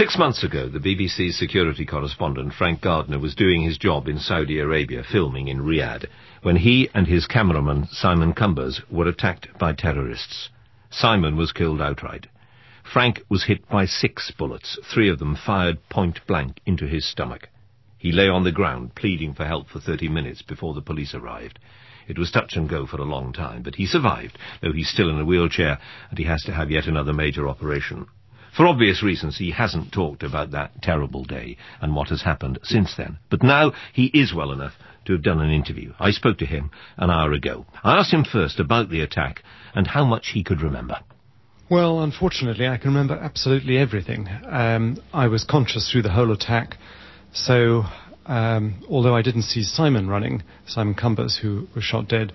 6 months ago, the BBC's security correspondent Frank Gardner was doing his job in Saudi Arabia, filming in Riyadh, when he and his cameraman Simon Cumbers were attacked by terrorists. Simon was killed outright. Frank was hit by 6 bullets, 3 of them fired point-blank into his stomach. He lay on the ground, pleading for help for 30 minutes before the police arrived. It was touch and go for a long time, but he survived, though he's still in a wheelchair, and he has to have yet another major operation. For obvious reasons, he hasn't talked about that terrible day and what has happened since then. But now he is well enough to have done an interview. I spoke to him an hour ago. I asked him first about the attack and how much he could remember. Well, unfortunately, I can remember absolutely everything. I was conscious through the whole attack, so although I didn't see Simon Cumbers, who was shot dead,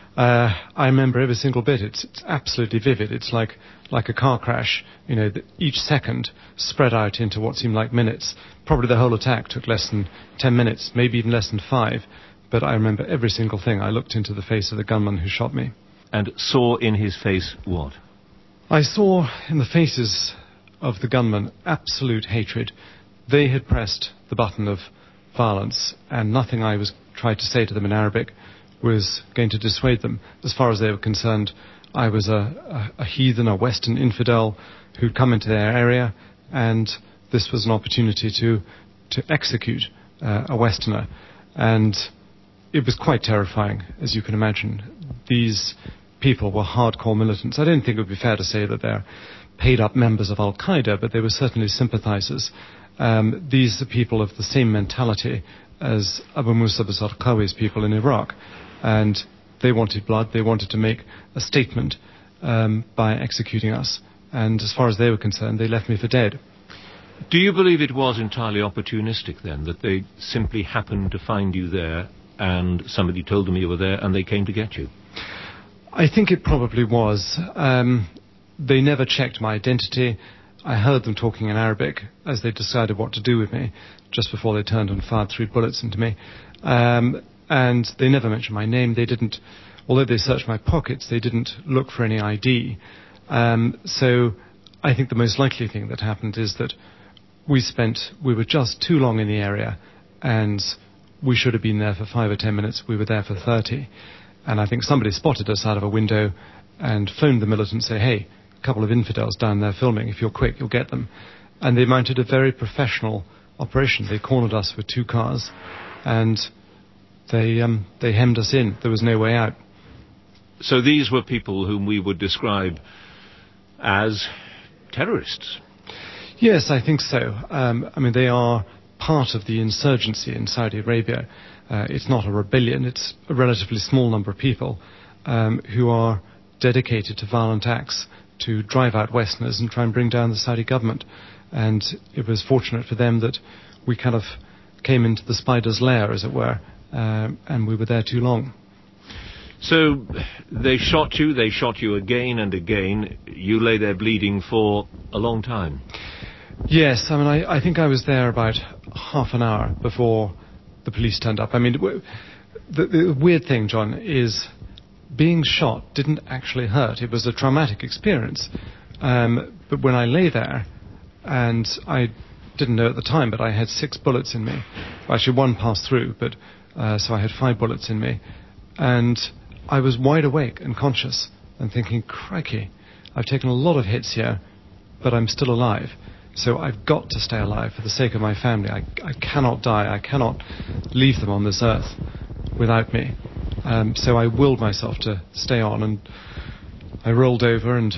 I remember every single bit. It's absolutely vivid. It's like a car crash. You know, each second spread out into what seemed like minutes. Probably the whole attack took less than 10 minutes, maybe even less than 5. But I remember every single thing. I looked into the face of the gunman who shot me. And saw in his face what? I saw in the faces of the gunmen absolute hatred. They had pressed the button of violence, and nothing I was tried to say to them in Arabic was going to dissuade them. As far as they were concerned, I was a heathen, a Western infidel who'd come into their area, and this was an opportunity to execute a Westerner. And it was quite terrifying, as you can imagine. These people were hardcore militants. I don't think it would be fair to say that they're paid-up members of Al-Qaeda, but they were certainly sympathizers. These are people of the same mentality as Abu Musab al-Zarqawi's people in Iraq. And they wanted blood. They wanted to make a statement by executing us. And as far as they were concerned, they left me for dead. Do you believe it was entirely opportunistic, then, that they simply happened to find you there and somebody told them you were there and they came to get you? I think it probably was. They never checked my identity. I heard them talking in Arabic as they decided what to do with me, just before they turned and fired 3 bullets into me. And they never mentioned my name. They didn't, although they searched my pockets, they didn't look for any ID. So I think the most likely thing that happened is that we were just too long in the area, and we should have been there for 5 or 10 minutes. We were there for 30. And I think somebody spotted us out of a window and phoned the militant and said, hey, a couple of infidels down there filming. If you're quick, you'll get them. And they mounted a very professional operation. They cornered us with 2 cars, and they hemmed us in. There was no way out. So these were people whom we would describe as terrorists? Yes, I think so. I mean, they are part of the insurgency in Saudi Arabia. It's not a rebellion. It's a relatively small number of people who are dedicated to violent acts to drive out Westerners and try and bring down the Saudi government. And it was fortunate for them that we kind of came into the spider's lair, as it were, and we were there too long. So they shot you again and again. You lay there bleeding for a long time. Yes, I mean, I think I was there about half an hour before the police turned up. I mean, the weird thing, John, is being shot didn't actually hurt. It was a traumatic experience. But when I lay there, and I didn't know at the time, but I had 6 bullets in me. Actually, 1 passed through, but so I had 5 bullets in me. And I was wide awake and conscious and thinking, crikey, I've taken a lot of hits here, but I'm still alive. So I've got to stay alive for the sake of my family. I cannot die. I cannot leave them on this earth without me. So I willed myself to stay on, and I rolled over, and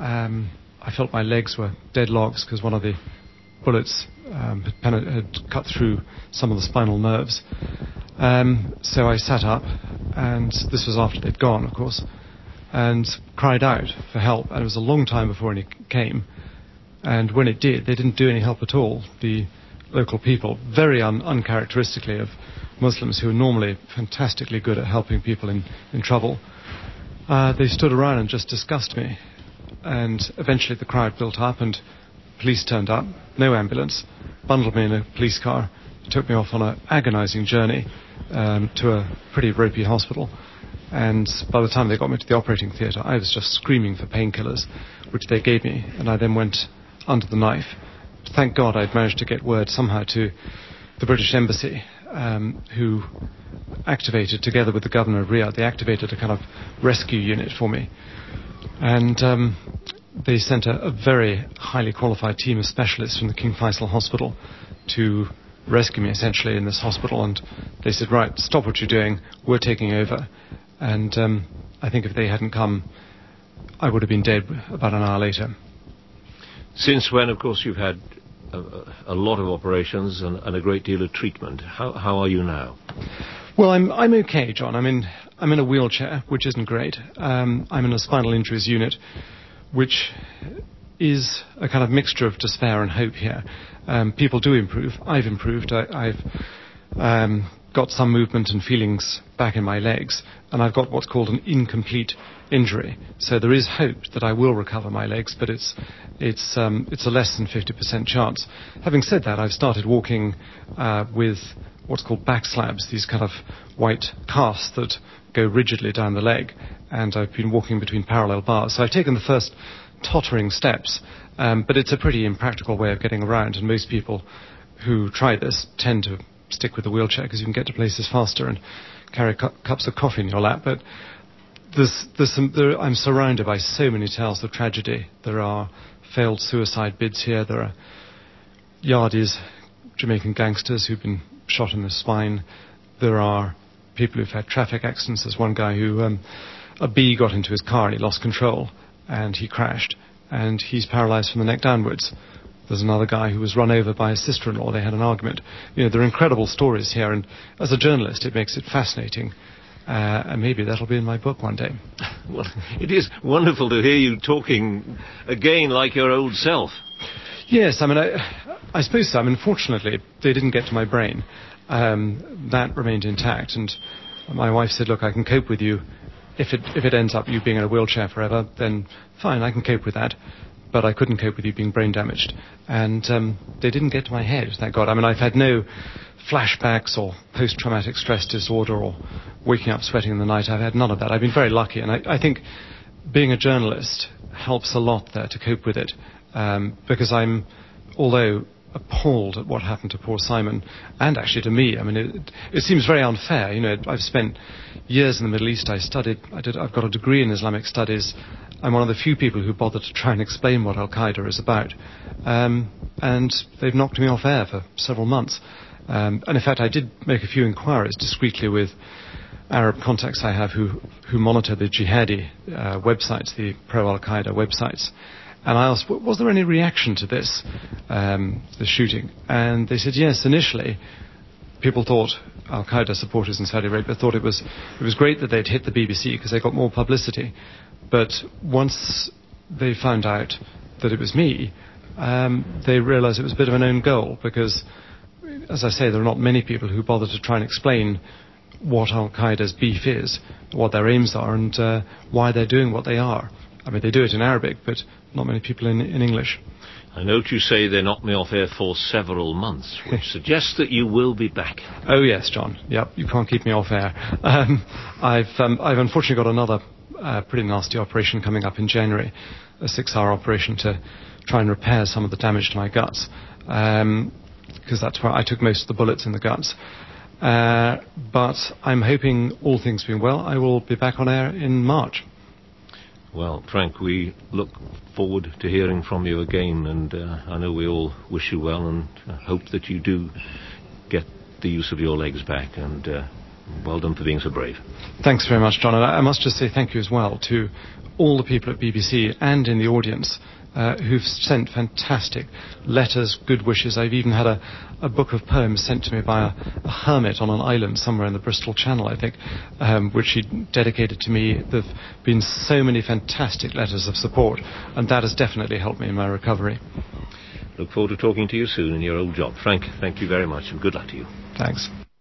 I felt my legs were dead logs because one of the bullets had cut through some of the spinal nerves. So I sat up, and this was after they'd gone, of course, and cried out for help. And it was a long time before any came. And when it did, they didn't do any help at all. The local people, very uncharacteristically of Muslims who are normally fantastically good at helping people in trouble, they stood around and just discussed me. And eventually the crowd built up and police turned up, no ambulance, bundled me in a police car, took me off on an agonizing journey to a pretty ropey hospital. And by the time they got me to the operating theatre, I was just screaming for painkillers, which they gave me. And I then went under the knife thank God I'd managed to get word somehow to the British Embassy, who activated, together with the governor of Riyadh, they activated a kind of rescue unit for me. And they sent a very highly qualified team of specialists from the King Faisal Hospital to rescue me, essentially, in this hospital. And they said, right, stop what you're doing, we're taking over. And I think if they hadn't come, I would have been dead about an hour later. Since when, of course, you've had a lot of operations and a great deal of treatment. How are you now? Well, I'm okay, John. I'm in a wheelchair, which isn't great. I'm in a spinal injuries unit, which is a kind of mixture of despair and hope here. People do improve. I've improved. I've got some movement and feelings back in my legs, and I've got what's called an incomplete injury. So there is hope that I will recover my legs, but it's a less than 50% chance. Having said that, I've started walking with what's called back slabs, these kind of white casts that go rigidly down the leg, and I've been walking between parallel bars. So I've taken the first tottering steps, but it's a pretty impractical way of getting around, and most people who try this tend to stick with the wheelchair because you can get to places faster and carry cups of coffee in your lap. But I'm surrounded by so many tales of tragedy. There are failed suicide bids here. There are Yardis, Jamaican gangsters who've been shot in the spine. There are people who've had traffic accidents. There's one guy who a bee got into his car and he lost control and he crashed and he's paralyzed from the neck downwards. There's another guy who was run over by his sister-in-law. They had an argument. You know, there are incredible stories here, and as a journalist it makes it fascinating. And maybe that'll be in my book one day. Well, it is wonderful to hear you talking again like your old self. Yes, I mean, I suppose so. I mean, fortunately, they didn't get to my brain. That remained intact, and my wife said, look, I can cope with you. If it ends up you being in a wheelchair forever, then fine, I can cope with that. But I couldn't cope with you being brain damaged. And they didn't get to my head, thank God. I mean, I've had no flashbacks or post-traumatic stress disorder or waking up sweating in the night. I've had none of that. I've been very lucky. And I think being a journalist helps a lot there to cope with it. Because although appalled at what happened to poor Simon, and actually to me, I mean, it seems very unfair. You know, I've spent years in the Middle East. I've got a degree in Islamic studies. I'm one of the few people who bother to try and explain what Al-Qaeda is about. And they've knocked me off air for several months. And in fact, I did make a few inquiries discreetly with Arab contacts I have who monitor the jihadi websites, the pro-Al-Qaeda websites. And I asked, was there any reaction to this, the shooting? And they said, yes, initially, people thought, Al-Qaeda supporters in Saudi Arabia thought it was great that they'd hit the BBC because they got more publicity. But once they found out that it was me, they realized it was a bit of an own goal because, as I say, there are not many people who bother to try and explain what Al-Qaeda's beef is, what their aims are, and why they're doing what they are. I mean, they do it in Arabic, but not many people in English. I note you say they knocked me off air for several months, which suggests that you will be back. Oh, yes, John. Yep, you can't keep me off air. I've unfortunately got another pretty nasty operation coming up in January, a 6-hour operation to try and repair some of the damage to my guts, because that's where I took most of the bullets in the guts. But I'm hoping, all things being well, I will be back on air in March. Well, Frank, we look forward to hearing from you again, and I know we all wish you well and hope that you do get the use of your legs back, and well done for being so brave. Thanks very much, John. And I must just say thank you as well to all the people at BBC and in the audience who've sent fantastic letters, good wishes. I've even had a book of poems sent to me by a hermit on an island somewhere in the Bristol Channel, I think, which he dedicated to me. There have been so many fantastic letters of support, and that has definitely helped me in my recovery. Look forward to talking to you soon in your old job. Frank, thank you very much, and good luck to you. Thanks.